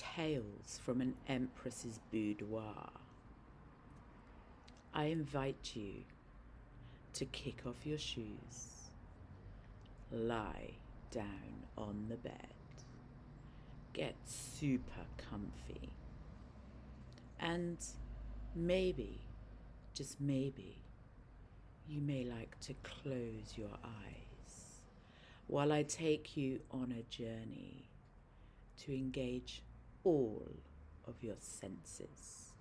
Tales from an Empress's Boudoir. I invite you to kick off your shoes, lie down on the bed, get super comfy, and maybe, just maybe, you may like to close your eyes while I take you on a journey to engage all of your senses.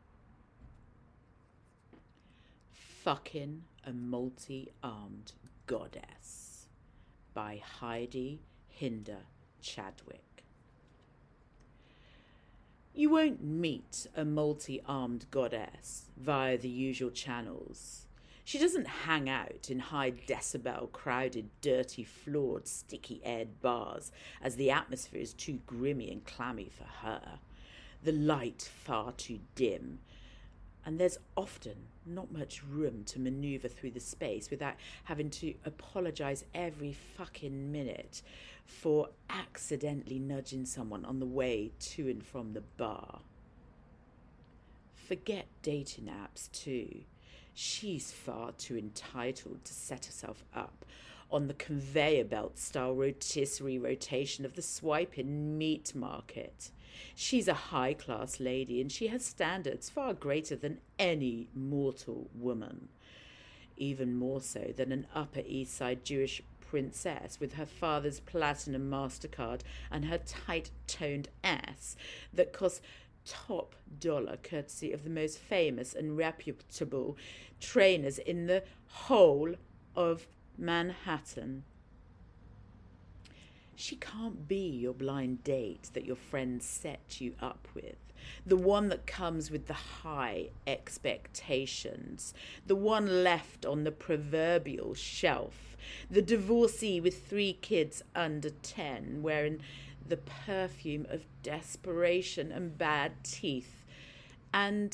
Fucking a Multi-Armed Goddess by Heidi Hinder Chadwick. You won't meet a multi-armed goddess via the usual channels. She doesn't hang out in high-decibel, crowded, dirty, floored, sticky-aired bars, as the atmosphere is too grimy and clammy for her. The light far too dim, and there's often not much room to manoeuvre through the space without having to apologise every fucking minute for accidentally nudging someone on the way to and from the bar. Forget dating apps too. She's far too entitled to set herself up on the conveyor belt style rotisserie rotation of the swiping meat market. She's a high-class lady, and she has standards far greater than any mortal woman. Even more so than an Upper East Side Jewish princess with her father's platinum MasterCard and her tight-toned ass that costs top dollar courtesy of the most famous and reputable trainers in the whole of Manhattan. She can't be your blind date that your friends set you up with, the one that comes with the high expectations, the one left on the proverbial shelf, the divorcee with 3 kids under 10, wearing the perfume of desperation and bad teeth. And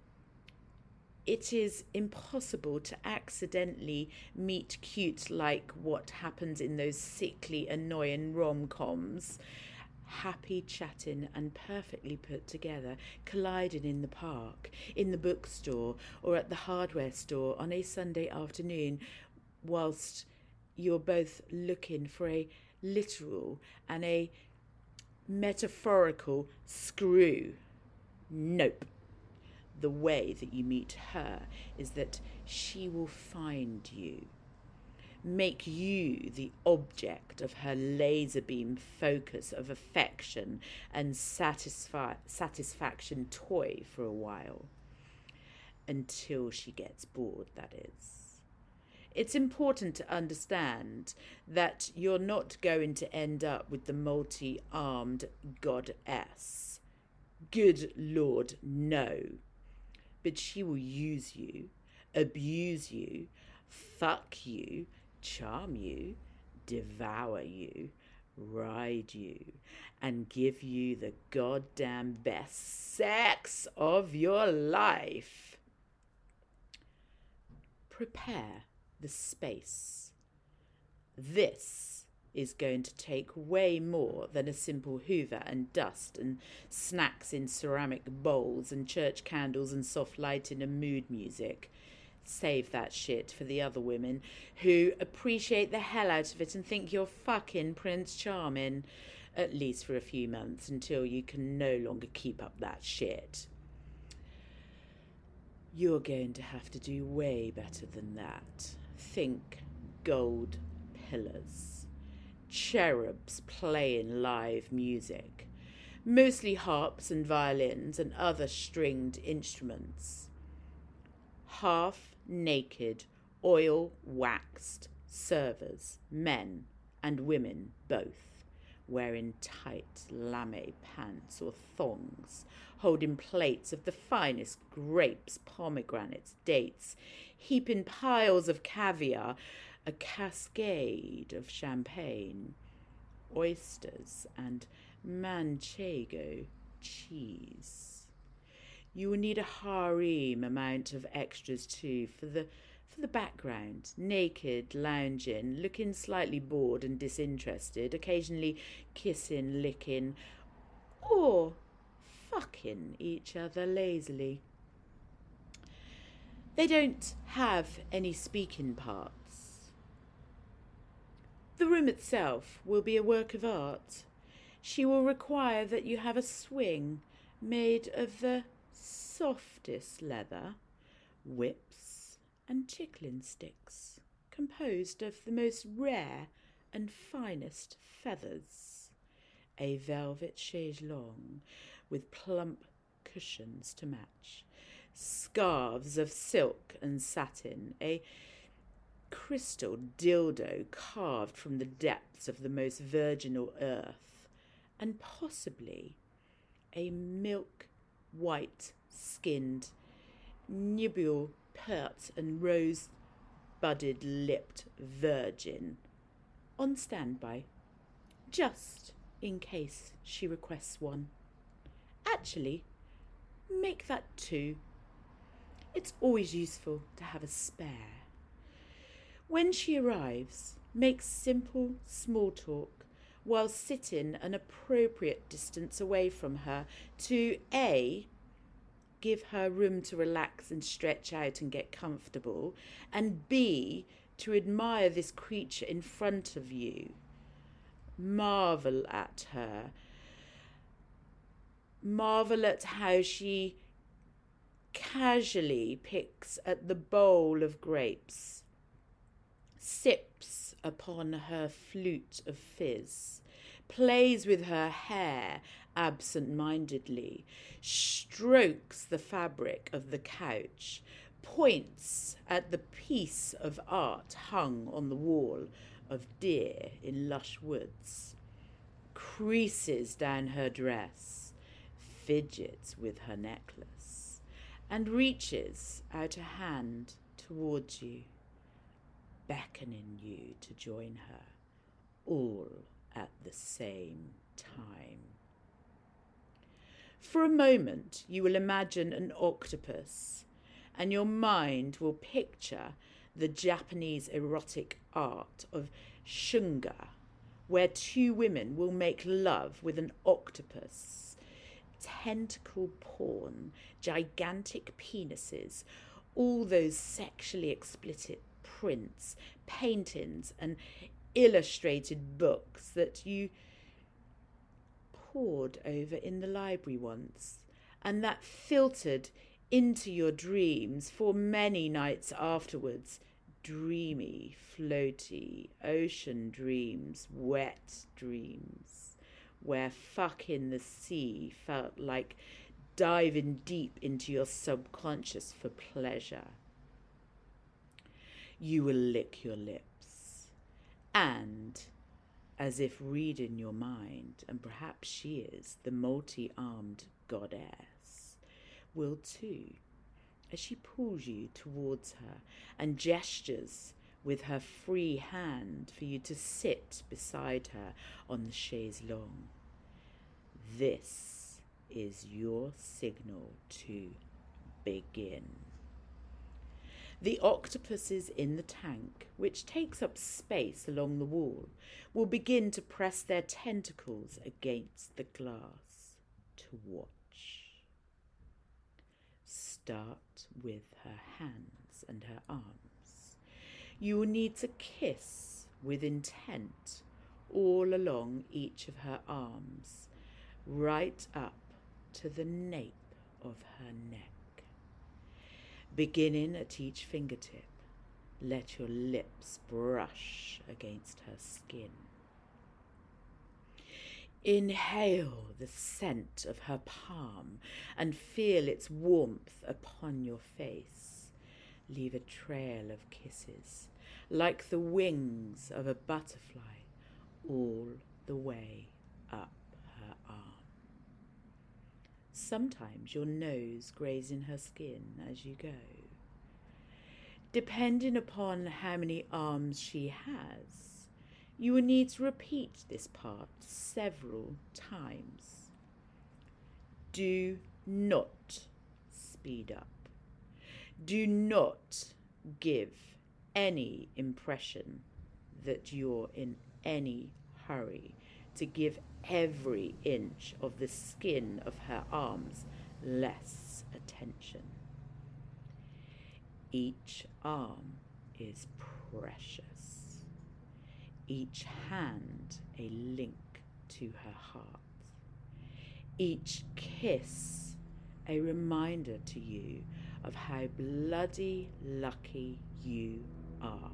it is impossible to accidentally meet cute like what happens in those sickly, annoying rom-coms. Happy, chatting and perfectly put together, colliding in the park, in the bookstore or at the hardware store on a Sunday afternoon whilst you're both looking for a literal and a metaphorical screw. Nope. The way that you meet her is that she will find you, make you the object of her laser beam focus of affection and satisfaction toy for a while, until she gets bored, that is. It's important to understand that you're not going to end up with the multi-armed goddess. Good Lord, no. But she will use you, abuse you, fuck you, charm you, devour you, ride you, and give you the goddamn best sex of your life. Prepare the space. This is going to take way more than a simple hoover and dust and snacks in ceramic bowls and church candles and soft lighting and mood music. Save that shit for the other women who appreciate the hell out of it and think you're fucking Prince Charming, at least for a few months until you can no longer keep up that shit. You're going to have to do way better than that. Think gold pillars, cherubs playing live music, mostly harps and violins and other stringed instruments. Half-naked, oil-waxed servers, men and women both, wearing tight lame pants or thongs, holding plates of the finest grapes, pomegranates, dates, heaping piles of caviar, a cascade of champagne, oysters and manchego cheese. You will need a harem amount of extras too for the background, naked, lounging, looking slightly bored and disinterested, occasionally kissing, licking, or fucking each other lazily. They don't have any speaking parts. The room itself will be a work of art. She will require that you have a swing made of the softest leather, whips and tickling sticks, composed of the most rare and finest feathers, a velvet chaise longue with plump cushions to match, scarves of silk and satin, a crystal dildo carved from the depths of the most virginal earth, and possibly a milk white skinned nubile pert and rose budded lipped virgin on standby, just in case she requests one. Actually, make that 2. It's always useful to have a spare. When she arrives, make simple small talk while sitting an appropriate distance away from her to A, give her room to relax and stretch out and get comfortable, and B, to admire this creature in front of you. Marvel at her. Marvel at how she casually picks at the bowl of grapes, sips upon her flute of fizz, plays with her hair absent-mindedly, strokes the fabric of the couch, points at the piece of art hung on the wall of deer in lush woods, creases down her dress, fidgets with her necklace, and reaches out a hand towards you, beckoning you to join her, all at the same time. For a moment, you will imagine an octopus, and your mind will picture the Japanese erotic art of shunga, where 2 women will make love with an octopus. Tentacle porn, gigantic penises, all those sexually explicit prints, paintings, and illustrated books that you pored over in the library once, and that filtered into your dreams for many nights afterwards. Dreamy, floaty, ocean dreams, wet dreams, where fucking the sea felt like diving deep into your subconscious for pleasure. You will lick your lips, and, as if reading your mind, and perhaps she is the multi-armed goddess, will too, as she pulls you towards her and gestures with her free hand for you to sit beside her on the chaise longue. This is your signal to begin. The octopuses in the tank, which takes up space along the wall, will begin to press their tentacles against the glass to watch. Start with her hands and her arms. You will need to kiss with intent all along each of her arms, right up to the nape of her neck. Beginning at each fingertip, let your lips brush against her skin. Inhale the scent of her palm and feel its warmth upon your face. Leave a trail of kisses, like the wings of a butterfly, all the way up her arm. Sometimes your nose grazing her skin as you go. Depending upon how many arms she has, you will need to repeat this part several times. Do not speed up. Do not give any impression that you're in any hurry to give every inch of the skin of her arms less attention. Each arm is precious, each hand a link to her heart, each kiss a reminder to you of how bloody lucky you are.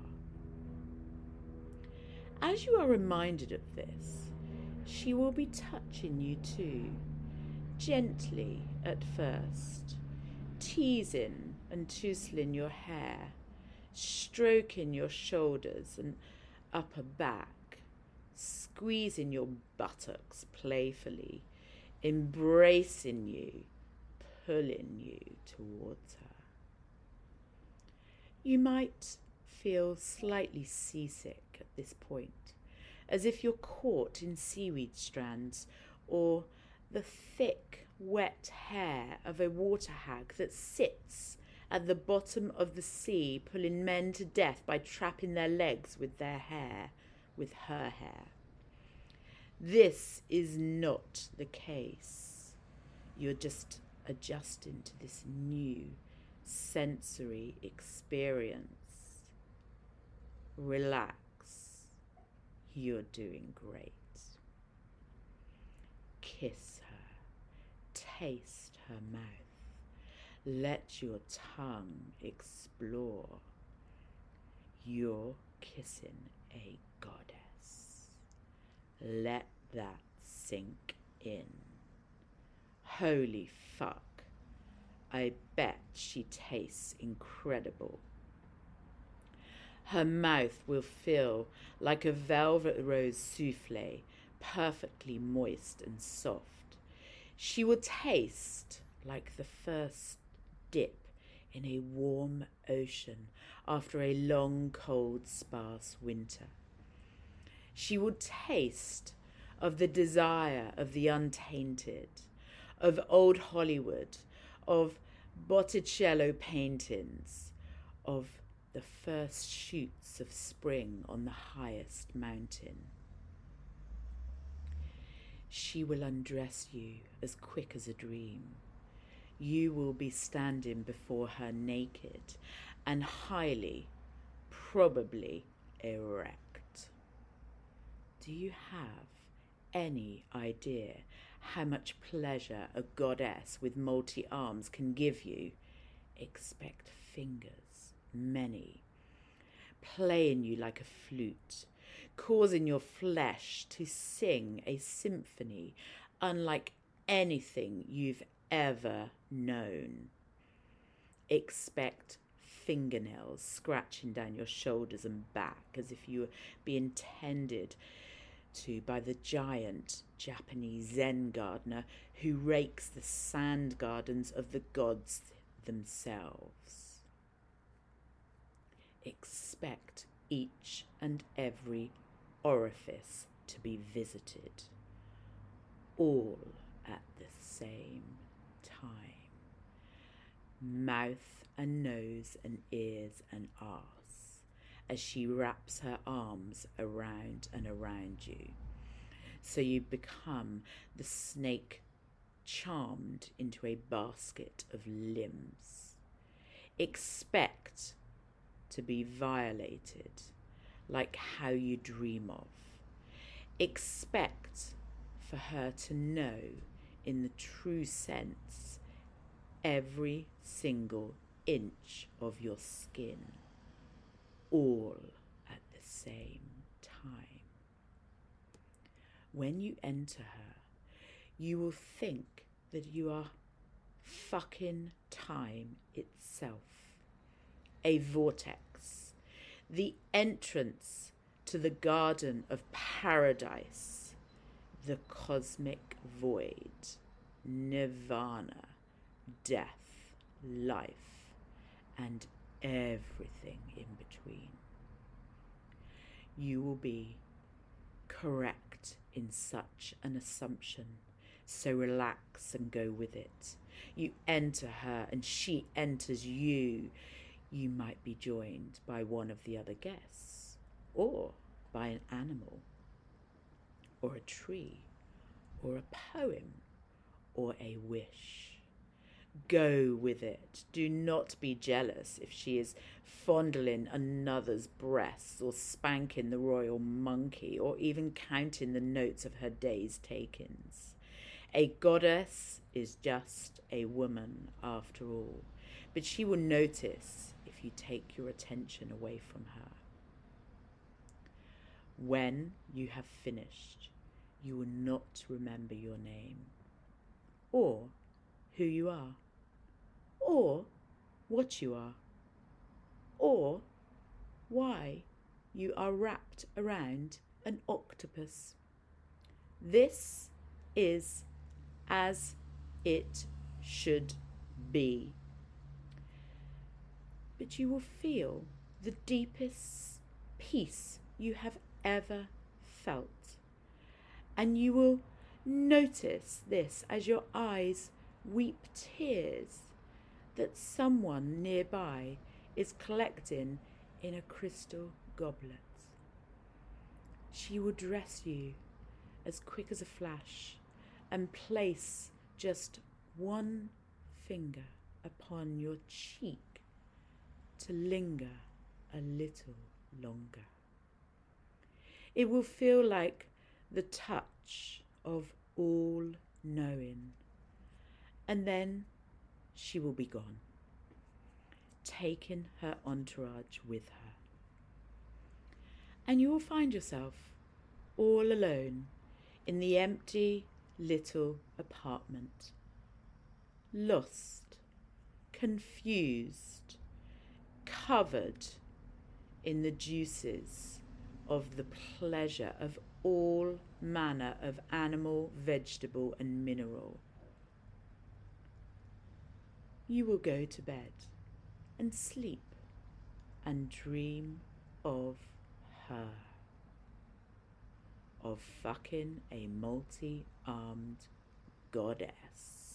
As you are reminded of this, she will be touching you too, gently at first, teasing and tousling your hair, stroking your shoulders and upper back, squeezing your buttocks playfully, embracing you, pulling you towards her. You might feel slightly seasick at this point, as if you're caught in seaweed strands or the thick, wet hair of a water hag that sits at the bottom of the sea, pulling men to death by trapping their legs with her hair. This is not the case. You're just adjusting to this new sensory experience. Relax. You're doing great. Kiss her. Taste her mouth. Let your tongue explore. You're kissing a goddess. Let that sink in. Holy fuck. I bet she tastes incredible. Her mouth will feel like a velvet rose souffle, perfectly moist and soft. She will taste like the first dip in a warm ocean after a long, cold, sparse winter. She will taste of the desire of the untainted, of old Hollywood, of Botticello paintings, of the first shoots of spring on the highest mountain. She will undress you as quick as a dream. You will be standing before her naked and highly, probably erect. Do you have any idea how much pleasure a goddess with multi-arms can give you? Expect fingers, many, playing you like a flute, causing your flesh to sing a symphony unlike anything you've ever known. Expect fingernails scratching down your shoulders and back as if you were being tended to by the giant Japanese Zen gardener who rakes the sand gardens of the gods themselves. Expect each and every orifice to be visited, all at the same time. Mouth and nose and ears and arse, as she wraps her arms around and around you. So you become the snake charmed into a basket of limbs. Expect to be violated like how you dream of. Expect for her to know in the true sense every single inch of your skin, all at the same time. When you enter her, you will think that you are fucking time itself, a vortex, the entrance to the garden of paradise, the cosmic void, nirvana, death, life, and everything in between. You will be correct in such an assumption, so relax and go with it. You enter her and she enters you. You might be joined by one of the other guests, or by an animal, or a tree, or a poem or a wish. Go with it. Do not be jealous if she is fondling another's breasts or spanking the royal monkey or even counting the notes of her day's takings. A goddess is just a woman after all, but she will notice if you take your attention away from her. When you have finished, you will not remember your name, or who you are, or what you are, or why you are wrapped around an octopus. This is as it should be. But you will feel the deepest peace you have ever felt. And you will notice this as your eyes weep tears that someone nearby is collecting in a crystal goblet. She will dress you as quick as a flash and place just one finger upon your cheek to linger a little longer. It will feel like the touch of all knowing, and then she will be gone, taking her entourage with her. And you will find yourself all alone in the empty little apartment, lost, confused, covered in the juices of the pleasure of all manner of animal, vegetable, and mineral. You will go to bed and sleep and dream of her, of fucking a multi-armed goddess.